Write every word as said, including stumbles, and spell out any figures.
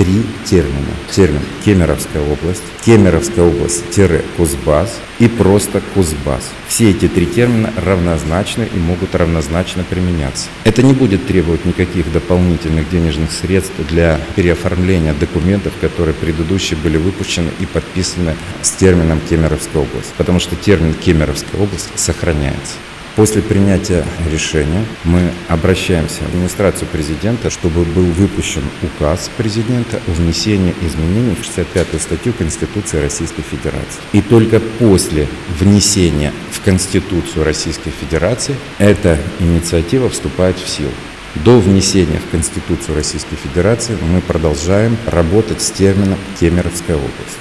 три термина. Термин «Кемеровская область», «Кемеровская область-Кузбасс» и просто «Кузбасс». Все эти три термина равнозначны и могут равнозначно применяться. Это не будет требовать никаких дополнительных денежных средств для переоформления документов, которые предыдущие были выпущены и подписаны с термином «Кемеровская область», потому что термин «Кемеровская область» сохраняется. После принятия решения мы обращаемся в администрацию президента, чтобы был выпущен указ президента о внесении изменений в шестьдесят пятую статью Конституции Российской Федерации. И только после внесения в Конституцию Российской Федерации эта инициатива вступает в силу. До внесения в Конституцию Российской Федерации мы продолжаем работать с термином «Кемеровская область».